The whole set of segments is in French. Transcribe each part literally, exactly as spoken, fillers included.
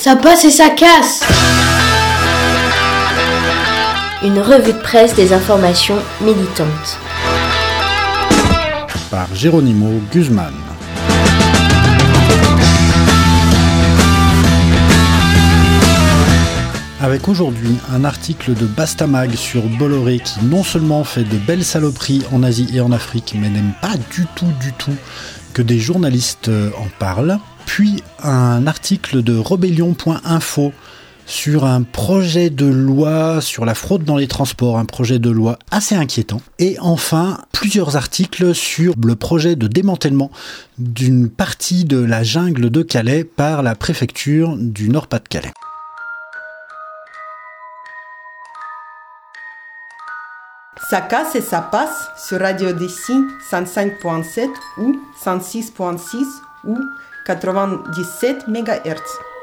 Ça passe et ça casse. Une revue de presse des informations militantes. Par Geronimo Guzman. Avec aujourd'hui un article de Bastamag sur Bolloré qui non seulement fait de belles saloperies en Asie et en Afrique, mais n'aime pas du tout, du tout que des journalistes en parlent. Puis un article de Rebellion point info sur un projet de loi sur la fraude dans les transports, un projet de loi assez inquiétant. Et enfin, plusieurs articles sur le projet de démantèlement d'une partie de la jungle de Calais par la préfecture du Nord-Pas-de-Calais. Ça casse et ça passe sur Radio D C cent cinq point sept ou cent six point six ou quatre-vingt-dix-sept mégahertz.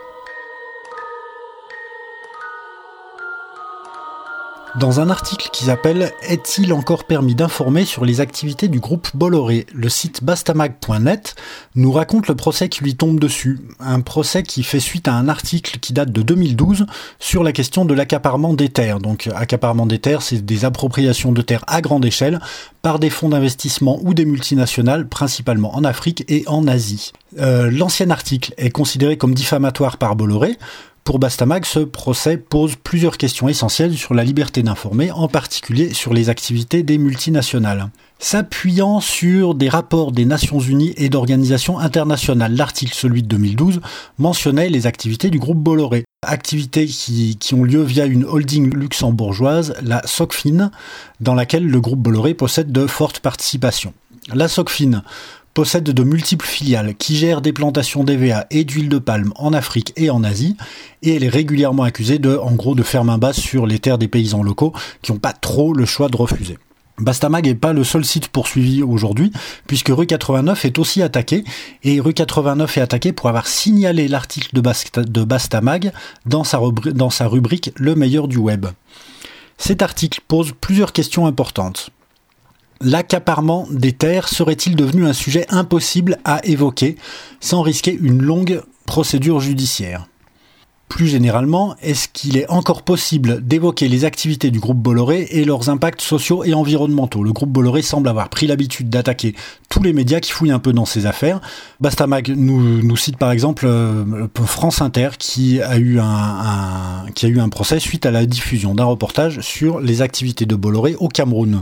Dans un article qui s'appelle « Est-il encore permis d'informer sur les activités du groupe Bolloré ?», le site bastamag point net nous raconte le procès qui lui tombe dessus. Un procès qui fait suite à un article qui date de deux mille douze sur la question de l'accaparement des terres. Donc, accaparement des terres, c'est des appropriations de terres à grande échelle par des fonds d'investissement ou des multinationales, principalement en Afrique et en Asie. Euh, l'ancien article est considéré comme diffamatoire par Bolloré. Pour Bastamag, ce procès pose plusieurs questions essentielles sur la liberté d'informer, en particulier sur les activités des multinationales. S'appuyant sur des rapports des Nations Unies et d'organisations internationales, l'article, celui de deux mille douze, mentionnait les activités du groupe Bolloré. Activités qui, qui ont lieu via une holding luxembourgeoise, la Socfin, dans laquelle le groupe Bolloré possède de fortes participations. La Socfin possède de multiples filiales qui gèrent des plantations d'E V A et d'huile de palme en Afrique et en Asie, et elle est régulièrement accusée de, en gros, de faire main basse sur les terres des paysans locaux qui n'ont pas trop le choix de refuser. Bastamag n'est pas le seul site poursuivi aujourd'hui, puisque Rue quatre-vingt-neuf est aussi attaqué, et Rue quatre-vingt-neuf est attaqué pour avoir signalé l'article de, Bast- de Bastamag dans sa, rubri- dans sa rubrique « Le meilleur du web ». Cet article pose plusieurs questions importantes. L'accaparement des terres serait-il devenu un sujet impossible à évoquer sans risquer une longue procédure judiciaire ? Plus généralement, est-ce qu'il est encore possible d'évoquer les activités du groupe Bolloré et leurs impacts sociaux et environnementaux ? Le groupe Bolloré semble avoir pris l'habitude d'attaquer tous les médias qui fouillent un peu dans ses affaires. Bastamag nous, nous cite par exemple euh, France Inter qui a eu un, un, qui a eu un procès suite à la diffusion d'un reportage sur les activités de Bolloré au Cameroun.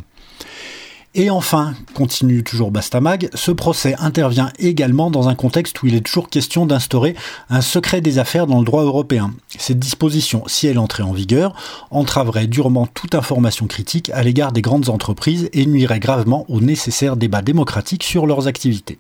Et enfin, continue toujours Bastamag, ce procès intervient également dans un contexte où il est toujours question d'instaurer un secret des affaires dans le droit européen. Cette disposition, si elle entrait en vigueur, entraverait durement toute information critique à l'égard des grandes entreprises et nuirait gravement au nécessaire débat démocratique sur leurs activités.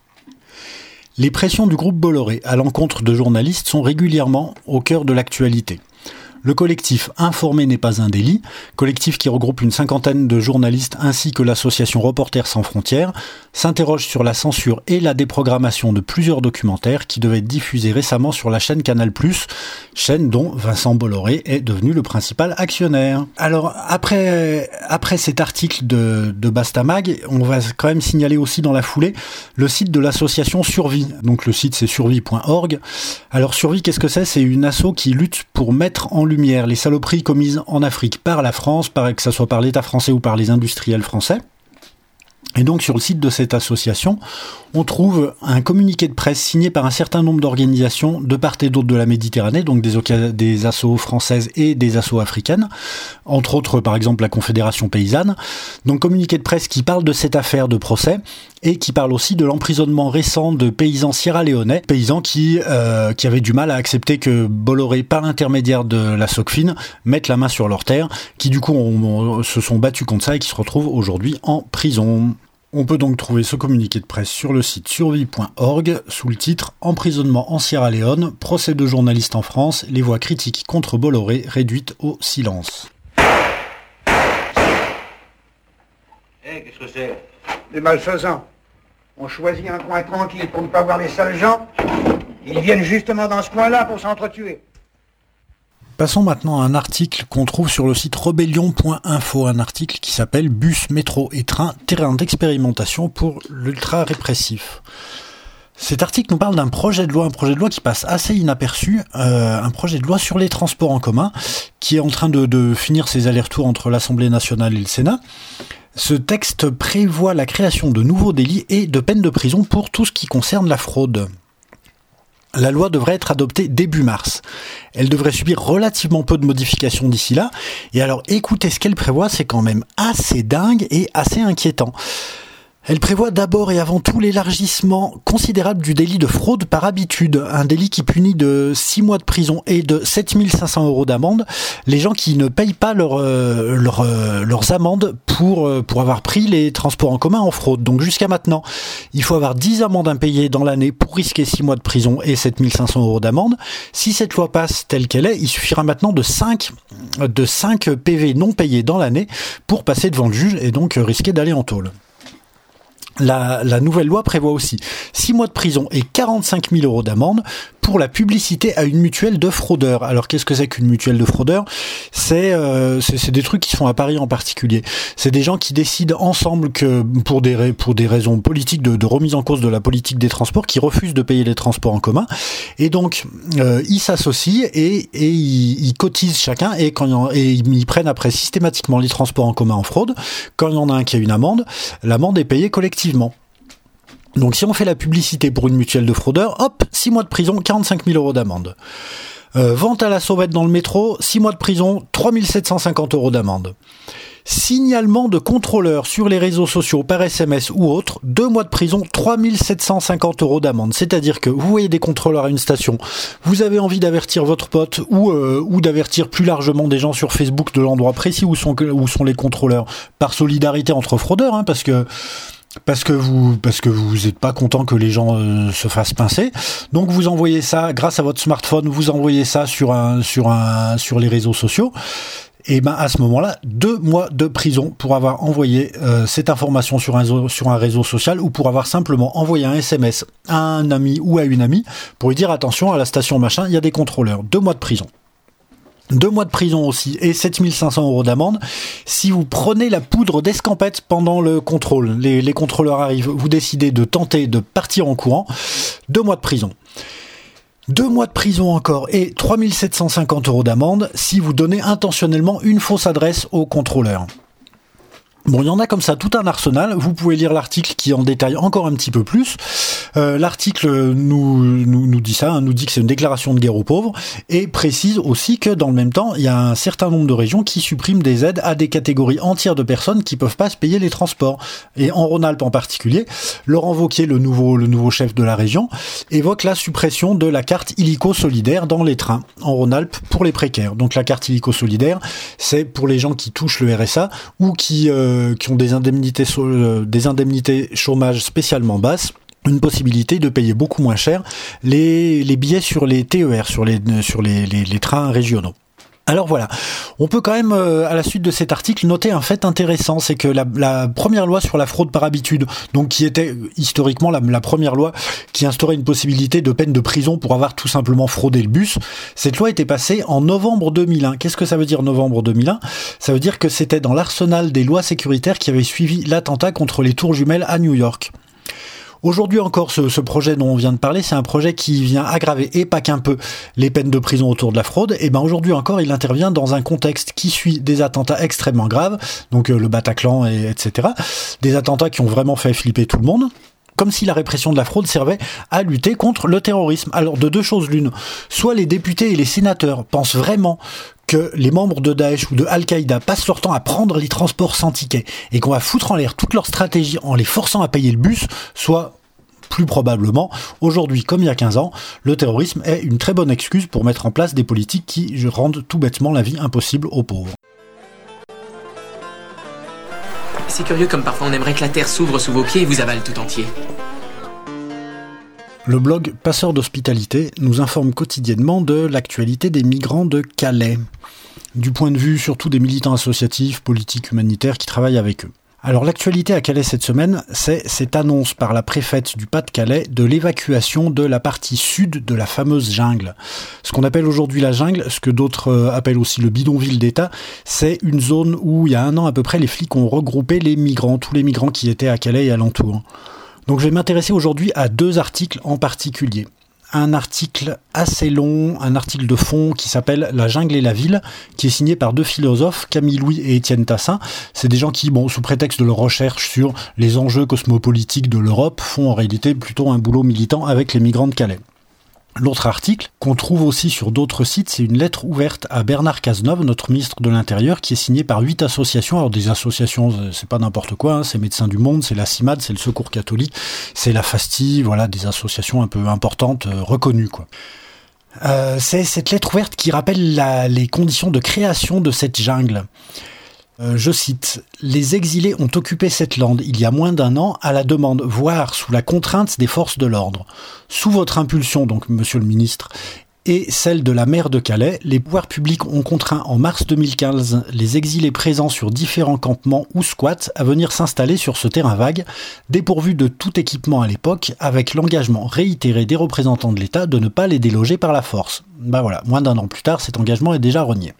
Les pressions du groupe Bolloré à l'encontre de journalistes sont régulièrement au cœur de l'actualité. Le collectif Informer n'est pas un délit, collectif qui regroupe une cinquantaine de journalistes ainsi que l'association Reporters sans frontières, s'interroge sur la censure et la déprogrammation de plusieurs documentaires qui devaient être diffusés récemment sur la chaîne Canal plus, chaîne dont Vincent Bolloré est devenu le principal actionnaire. Alors après, après cet article de, de Bastamag, on va quand même signaler aussi dans la foulée le site de l'association Survie. Donc le site c'est survie point org. Alors Survie, qu'est-ce que c'est ? C'est une asso qui lutte pour mettre en lumière les saloperies commises en Afrique par la France, par, que ce soit par l'État français ou par les industriels français. Et donc sur le site de cette association, on trouve un communiqué de presse signé par un certain nombre d'organisations de part et d'autre de la Méditerranée, donc des, oca- des assos françaises et des assos africaines, entre autres par exemple la Confédération Paysanne. Donc communiqué de presse qui parle de cette affaire de procès et qui parle aussi de l'emprisonnement récent de paysans sierra-léonais, paysans qui, euh, qui avaient du mal à accepter que Bolloré, par l'intermédiaire de la Socfin, mette la main sur leurs terres, qui du coup ont, ont, se sont battus contre ça et qui se retrouvent aujourd'hui en prison. On peut donc trouver ce communiqué de presse sur le site survie point org sous le titre « Emprisonnement en Sierra Leone, procès de journalistes en France, les voix critiques contre Bolloré réduites au silence ». Eh, qu'est-ce que c'est ? Des malfaisants. On choisit un coin tranquille pour ne pas voir les sales gens. Ils viennent justement dans ce coin-là pour s'entretuer. Passons maintenant à un article qu'on trouve sur le site rebellion point info, un article qui s'appelle « Bus, métro et train, terrain d'expérimentation pour l'ultra-répressif ». Cet article nous parle d'un projet de loi, un projet de loi qui passe assez inaperçu, euh, un projet de loi sur les transports en commun, qui est en train de, de finir ses allers-retours entre l'Assemblée nationale et le Sénat. Ce texte prévoit la création de nouveaux délits et de peines de prison pour tout ce qui concerne la fraude. La loi devrait être adoptée début mars. Elle devrait subir relativement peu de modifications d'ici là. Et alors, écoutez, ce qu'elle prévoit, c'est quand même assez dingue et assez inquiétant. Elle prévoit d'abord et avant tout l'élargissement considérable du délit de fraude par habitude, un délit qui punit de six mois de prison et de sept mille cinq cents euros d'amende les gens qui ne payent pas leur, euh, leur, euh, leurs amendes pour, euh, pour avoir pris les transports en commun en fraude. Donc jusqu'à maintenant, il faut avoir dix amendes impayées dans l'année pour risquer six mois de prison et sept mille cinq cents euros d'amende. Si cette loi passe telle qu'elle est, il suffira maintenant de cinq, de cinq P V non payés dans l'année pour passer devant le juge et donc risquer d'aller en tôle. La, la nouvelle loi prévoit aussi six mois de prison et quarante-cinq mille euros d'amende pour la publicité à une mutuelle de fraudeurs. Alors qu'est-ce que c'est qu'une mutuelle de fraudeurs ? C'est, euh, c'est, c'est des trucs qui se font à Paris en particulier. C'est des gens qui décident ensemble que pour des, pour des raisons politiques, de, de remise en cause de la politique des transports, qui refusent de payer les transports en commun. Et donc, euh, ils s'associent et, et ils, ils cotisent chacun et, quand il y en, et ils prennent après systématiquement les transports en commun en fraude. Quand il y en a un qui a une amende, l'amende est payée collectivement. Donc si on fait la publicité pour une mutuelle de fraudeurs, hop, six mois de prison, quarante-cinq mille euros d'amende. Euh, vente à la sauvette dans le métro, six mois de prison, trois mille sept cent cinquante euros d'amende. Signalement de contrôleurs sur les réseaux sociaux par S M S ou autre, deux mois de prison, trois mille sept cent cinquante euros d'amende. C'est-à-dire que vous voyez des contrôleurs à une station, vous avez envie d'avertir votre pote ou, euh, ou d'avertir plus largement des gens sur Facebook de l'endroit précis où sont, où sont les contrôleurs, par solidarité entre fraudeurs, hein, parce que Parce que vous, parce que vous êtes pas content que les gens euh, se fassent pincer. Donc vous envoyez ça grâce à votre smartphone, vous envoyez ça sur un, sur un, sur les réseaux sociaux. Et ben à ce moment-là, deux mois de prison pour avoir envoyé euh, cette information sur un, sur un réseau social ou pour avoir simplement envoyé un S M S à un ami ou à une amie pour lui dire attention à la station machin, il y a des contrôleurs. Deux mois de prison. Deux mois de prison aussi et sept mille cinq cents euros d'amende si vous prenez la poudre d'escampette pendant le contrôle. Les, les contrôleurs arrivent, vous décidez de tenter de partir en courant. Deux mois de prison. Deux mois de prison encore et trois mille sept cent cinquante euros d'amende si vous donnez intentionnellement une fausse adresse au contrôleur. Bon, il y en a comme ça tout un arsenal. Vous pouvez lire l'article qui en détaille encore un petit peu plus. Euh, l'article nous, nous, nous dit ça, hein, nous dit que c'est une déclaration de guerre aux pauvres et précise aussi que dans le même temps, il y a un certain nombre de régions qui suppriment des aides à des catégories entières de personnes qui peuvent pas se payer les transports. Et en Rhône-Alpes en particulier, Laurent Wauquiez, le nouveau, le nouveau chef de la région, évoque la suppression de la carte illico solidaire dans les trains en Rhône-Alpes pour les précaires. Donc la carte illico solidaire, c'est pour les gens qui touchent le R S A ou qui euh, qui ont des indemnités, des indemnités chômage spécialement basses, une possibilité de payer beaucoup moins cher les, les billets sur les T E R, sur les, sur les, les, les trains régionaux. Alors voilà, on peut quand même, euh, à la suite de cet article, noter un fait intéressant, c'est que la, la première loi sur la fraude par habitude, donc qui était historiquement la, la première loi qui instaurait une possibilité de peine de prison pour avoir tout simplement fraudé le bus, cette loi était passée en novembre deux mille un. Qu'est-ce que ça veut dire novembre deux mille un ? Ça veut dire que c'était dans l'arsenal des lois sécuritaires qui avaient suivi l'attentat contre les tours jumelles à New York. Aujourd'hui encore, ce, ce projet dont on vient de parler, c'est un projet qui vient aggraver, et pas qu'un peu, les peines de prison autour de la fraude. Et ben aujourd'hui encore, il intervient dans un contexte qui suit des attentats extrêmement graves, donc euh, le Bataclan, et, etc. Des attentats qui ont vraiment fait flipper tout le monde. Comme si la répression de la fraude servait à lutter contre le terrorisme. Alors de deux choses l'une, soit les députés et les sénateurs pensent vraiment que les membres de Daesh ou de Al-Qaïda passent leur temps à prendre les transports sans ticket et qu'on va foutre en l'air toute leur stratégie en les forçant à payer le bus, soit plus probablement, aujourd'hui comme il y a quinze ans, le terrorisme est une très bonne excuse pour mettre en place des politiques qui rendent tout bêtement la vie impossible aux pauvres. C'est curieux comme parfois on aimerait que la terre s'ouvre sous vos pieds et vous avale tout entier. Le blog Passeurs d'hospitalité nous informe quotidiennement de l'actualité des migrants de Calais, du point de vue surtout des militants associatifs, politiques, humanitaires qui travaillent avec eux. Alors l'actualité à Calais cette semaine, c'est cette annonce par la préfète du Pas-de-Calais de l'évacuation de la partie sud de la fameuse jungle. Ce qu'on appelle aujourd'hui la jungle, ce que d'autres appellent aussi le bidonville d'État, c'est une zone où il y a un an à peu près les flics ont regroupé les migrants, tous les migrants qui étaient à Calais et alentours. Donc je vais m'intéresser aujourd'hui à deux articles en particulier. Un article assez long, un article de fond qui s'appelle « La jungle et la ville », qui est signé par deux philosophes, Camille Louis et Étienne Tassin. C'est des gens qui, bon, sous prétexte de leur recherche sur les enjeux cosmopolitiques de l'Europe, font en réalité plutôt un boulot militant avec les migrants de Calais. L'autre article, qu'on trouve aussi sur d'autres sites, c'est une lettre ouverte à Bernard Cazeneuve, notre ministre de l'Intérieur, qui est signée par huit associations. Alors des associations, c'est pas n'importe quoi, hein, c'est Médecins du Monde, c'est la CIMAD, c'est le Secours catholique, c'est la FASTI, voilà, des associations un peu importantes, euh, reconnues, quoi. Euh, c'est cette lettre ouverte qui rappelle la, les conditions de création de cette jungle. Euh, je cite, « Les exilés ont occupé cette lande il y a moins d'un an à la demande, voire sous la contrainte des forces de l'ordre. Sous votre impulsion, donc monsieur le ministre, et celle de la maire de Calais, les pouvoirs publics ont contraint en mars deux mille quinze les exilés présents sur différents campements ou squats à venir s'installer sur ce terrain vague, dépourvu de tout équipement à l'époque, avec l'engagement réitéré des représentants de l'État de ne pas les déloger par la force. » Ben voilà, moins d'un an plus tard, cet engagement est déjà renié.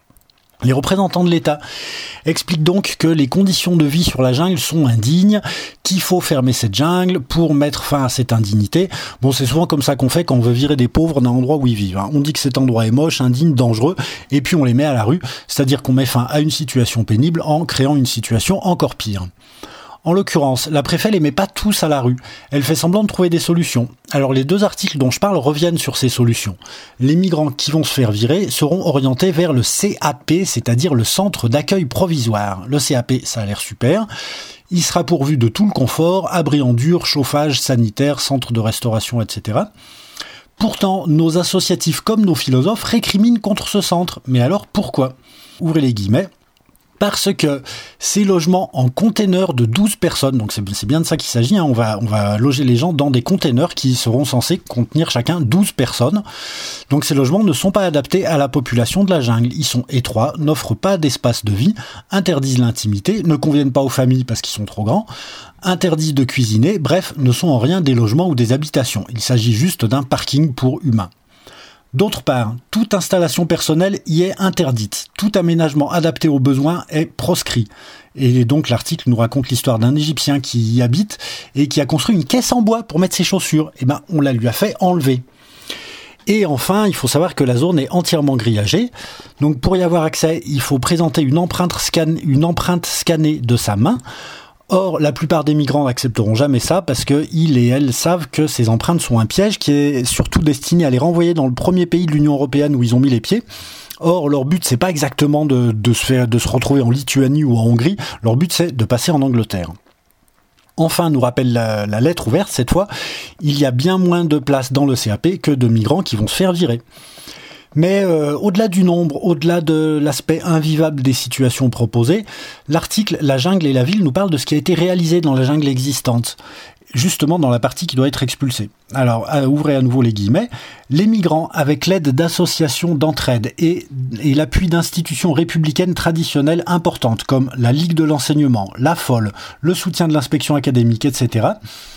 Les représentants de l'État expliquent donc que les conditions de vie sur la jungle sont indignes, qu'il faut fermer cette jungle pour mettre fin à cette indignité. Bon, c'est souvent comme ça qu'on fait quand on veut virer des pauvres d'un endroit où ils vivent. On dit que cet endroit est moche, indigne, dangereux, et puis on les met à la rue, c'est-à-dire qu'on met fin à une situation pénible en créant une situation encore pire. En l'occurrence, la préfet les met pas tous à la rue. Elle fait semblant de trouver des solutions. Alors les deux articles dont je parle reviennent sur ces solutions. Les migrants qui vont se faire virer seront orientés vers le C A P, c'est-à-dire le centre d'accueil provisoire. Le C A P, ça a l'air super. Il sera pourvu de tout le confort, abri en dur, chauffage, sanitaire, centre de restauration, et cetera. Pourtant, nos associatifs comme nos philosophes récriminent contre ce centre. Mais alors pourquoi ? Ouvrez les guillemets. Parce que ces logements en containers de douze personnes, donc c'est, c'est bien de ça qu'il s'agit, hein, on va, on va loger les gens dans des containers qui seront censés contenir chacun douze personnes. Donc ces logements ne sont pas adaptés à la population de la jungle. Ils sont étroits, n'offrent pas d'espace de vie, interdisent l'intimité, ne conviennent pas aux familles parce qu'ils sont trop grands, interdisent de cuisiner, bref, ne sont en rien des logements ou des habitations. Il s'agit juste d'un parking pour humains. D'autre part, toute installation personnelle y est interdite. Tout aménagement adapté aux besoins est proscrit. Et donc l'article nous raconte l'histoire d'un Égyptien qui y habite et qui a construit une caisse en bois pour mettre ses chaussures. Eh ben, on la lui a fait enlever. Et enfin, il faut savoir que la zone est entièrement grillagée. Donc pour y avoir accès, il faut présenter une empreinte, scan- une empreinte scannée de sa main. Or, la plupart des migrants n'accepteront jamais ça parce qu'ils et elles savent que ces empreintes sont un piège qui est surtout destiné à les renvoyer dans le premier pays de l'Union européenne où ils ont mis les pieds. Or, leur but, c'est pas exactement de, de, se faire, de se retrouver en Lituanie ou en Hongrie. Leur but, c'est de passer en Angleterre. Enfin, nous rappelle la, la lettre ouverte, cette fois, il y a bien moins de places dans le C A P que de migrants qui vont se faire virer. Mais euh, au-delà du nombre, au-delà de l'aspect invivable des situations proposées, l'article « La jungle et la ville » nous parle de ce qui a été réalisé dans la jungle existante, justement dans la partie qui doit être expulsée. Alors, euh, ouvrez à nouveau les guillemets, « Les migrants, avec l'aide d'associations d'entraide et, et l'appui d'institutions républicaines traditionnelles importantes comme la Ligue de l'enseignement, la F O L, le soutien de l'inspection académique, et cetera,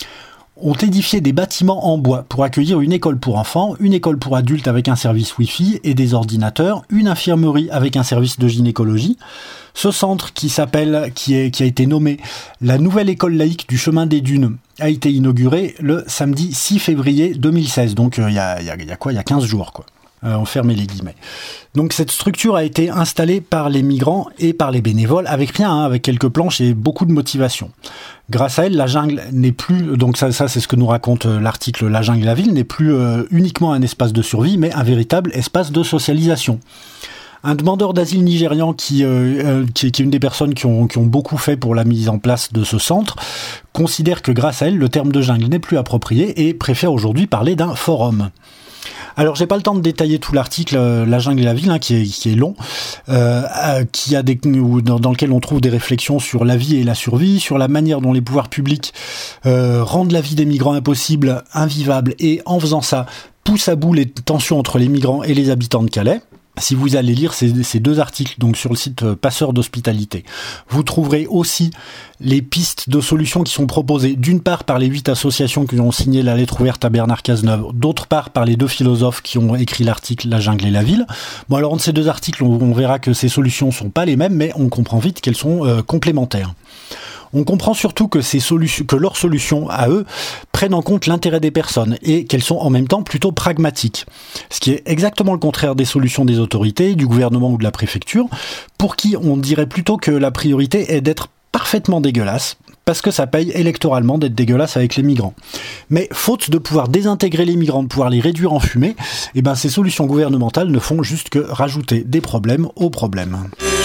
ont édifié des bâtiments en bois pour accueillir une école pour enfants, une école pour adultes avec un service Wi-Fi et des ordinateurs, une infirmerie avec un service de gynécologie. Ce centre qui s'appelle, qui est, qui a été nommé la nouvelle école laïque du chemin des dunes a été inauguré le samedi six février deux mille seize. Donc, il euh, y a, y a, y a quoi? Il y a quinze jours, quoi. Euh, on ferme les guillemets. Donc cette structure a été installée par les migrants et par les bénévoles, avec rien, hein, avec quelques planches et beaucoup de motivation. Grâce à elle, la jungle n'est plus, donc ça, ça c'est ce que nous raconte l'article La jungle et la ville, n'est plus euh, uniquement un espace de survie, mais un véritable espace de socialisation. Un demandeur d'asile nigérian qui, euh, qui, qui est une des personnes qui ont, qui ont beaucoup fait pour la mise en place de ce centre, considère que grâce à elle, le terme de jungle n'est plus approprié et préfère aujourd'hui parler d'un forum. Alors, j'ai pas le temps de détailler tout l'article euh, La jungle et la ville, hein, qui est qui est long, euh, euh, qui a des dans, dans lequel on trouve des réflexions sur la vie et la survie, sur la manière dont les pouvoirs publics euh, rendent la vie des migrants impossible, invivable, et en faisant ça, poussent à bout les tensions entre les migrants et les habitants de Calais. Si vous allez lire ces, ces deux articles donc sur le site euh, Passeurs d'hospitalité, vous trouverez aussi les pistes de solutions qui sont proposées d'une part par les huit associations qui ont signé la lettre ouverte à Bernard Cazeneuve, d'autre part par les deux philosophes qui ont écrit l'article La jungle et la ville. Bon, alors entre ces deux articles, on, on verra que ces solutions sont pas les mêmes, mais on comprend vite qu'elles sont euh, complémentaires. On comprend surtout que, ces solutions, que leurs solutions, à eux, prennent en compte l'intérêt des personnes et qu'elles sont en même temps plutôt pragmatiques. Ce qui est exactement le contraire des solutions des autorités, du gouvernement ou de la préfecture, pour qui on dirait plutôt que la priorité est d'être parfaitement dégueulasse, parce que ça paye électoralement d'être dégueulasse avec les migrants. Mais faute de pouvoir désintégrer les migrants, de pouvoir les réduire en fumée, eh ben ces solutions gouvernementales ne font juste que rajouter des problèmes aux problèmes.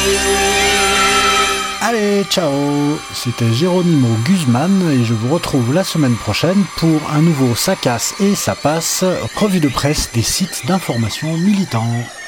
Allez, ciao! C'était Geronimo Guzman et je vous retrouve la semaine prochaine pour un nouveau Ça casse et ça passe, revue de presse des sites d'information militants.